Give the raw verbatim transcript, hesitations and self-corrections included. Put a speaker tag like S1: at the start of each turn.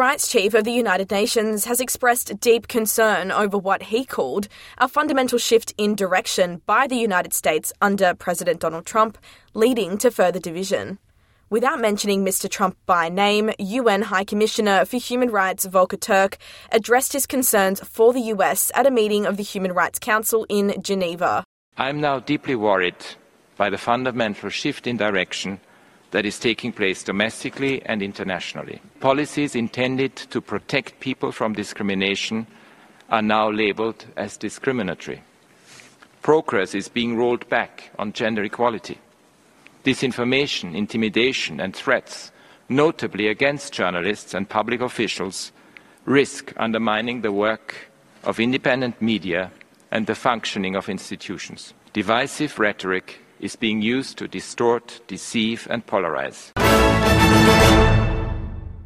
S1: rights chief of the United Nations has expressed deep concern over what he called a fundamental shift in direction by the United States under President Donald Trump, leading to further division. Without mentioning Mister Trump by name, U N High Commissioner for Human Rights Volker Turk addressed his concerns for the U S at a meeting of the Human Rights Council in Geneva.
S2: I am now deeply worried by the fundamental shift in direction that is taking place domestically and internationally. Policies intended to protect people from discrimination are now labelled as discriminatory. Progress is being rolled back on gender equality. Disinformation, intimidation and threats, notably against journalists and public officials, risk undermining the work of independent media and the functioning of institutions. Divisive rhetoric is being used to distort, deceive and polarize.